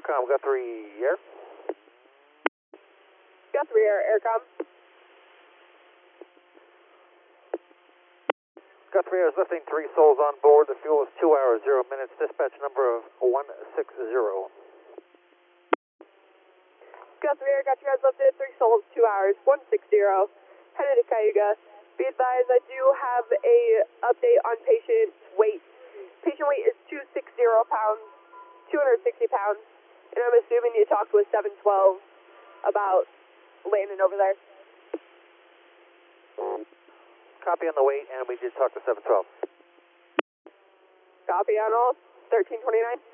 Aircom, Guthrie Air. Guthrie Air, Aircom. Guthrie Air is lifting 3 souls on board. The fuel is 2 hours, 0 minutes. Dispatch number of 160. Guthrie Air, got you guys lifted, 3 souls, 2 hours, 160. Headed to Cayuga. Be advised, I do have a update on patient weight. Patient weight is 260 pounds, 260 pounds, and I'm assuming you talked with 712 about landing over there. Copy on the weight, and we did talk to 712. Copy on all, 1329.